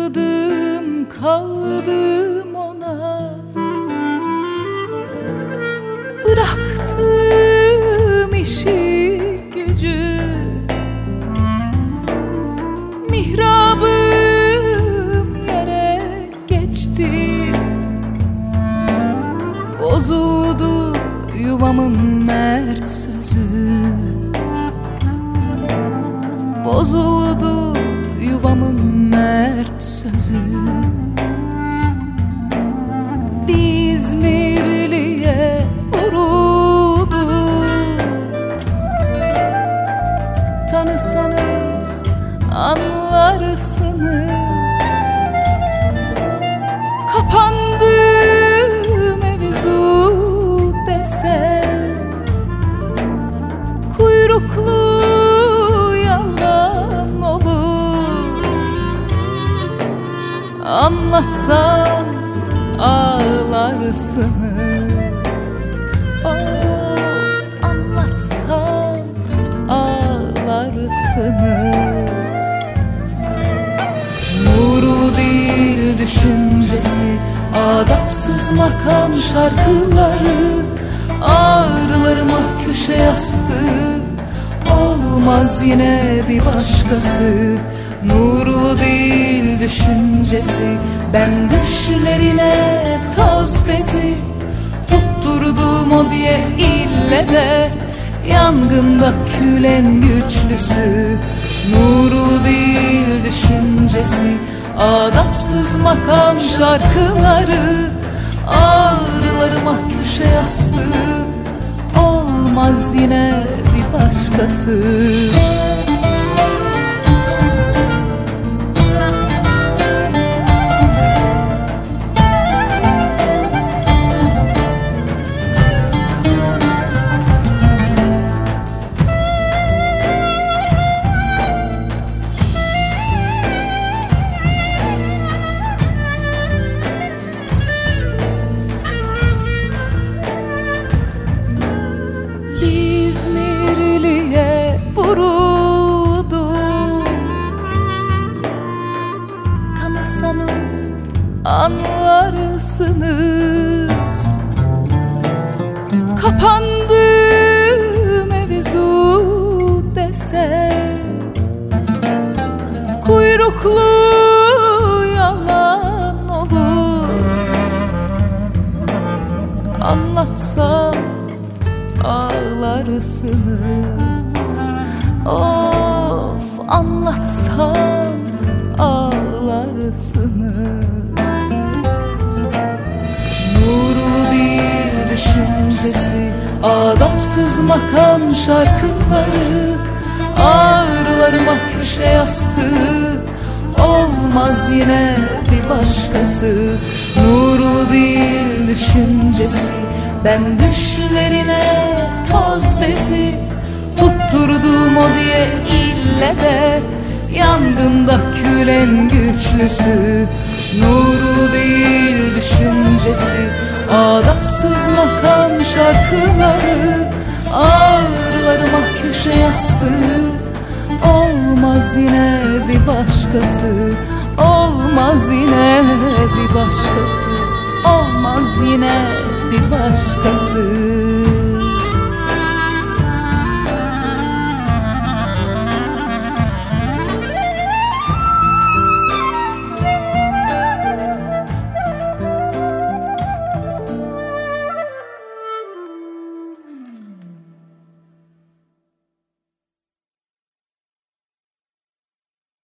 Takıldım kaldım ona, bıraktım işi gücü, mihrabım yere geçti. Bozuldu yuvamın mert sözü, bozuldu yuvamın mert sözü. İzmirli'ye vuruldu, tanısanız anlarsınız. Kapandı mevzu desem, kuyruklu yalan olur. Anlatsam ağlarsınız. Of, anlatsam ağlarsınız. Nuru değil düşüncesi, adapsız makam şarkıları, ağrılarıma köşe yastığı, olmaz yine bir başkası. Nurlu değil düşüncesi, ben düşlerine toz bezi tutturdum o diye ille de, yangında kül en güçlüsü. Nurlu değil düşüncesi, adapsız makam şarkıları, ağrılarıma köşe yastığı, olmaz yine bir başkası. İzmirli'ye vuruldum, tanısanız anlarsınız. Kapandı mevzu desem, kuyruklu yalan olur. Anlatsam ağlarsınız. Of, anlatsam ağlarsınız. Nurlu değil düşüncesi, adapsız makam şarkıları, ağrılarıma köşe yastığı, olmaz yine bir başkası. Nurlu değil düşüncesi, ben düşlerine toz bezi tutturdum o diye ille de, yangında kül en güçlüsü. Nurlu değil düşüncesi, adapsız makam şarkıları, ağrılarıma köşe yastığı, olmaz yine bir başkası. Olmaz yine bir başkası. Olmaz yine bir başkası.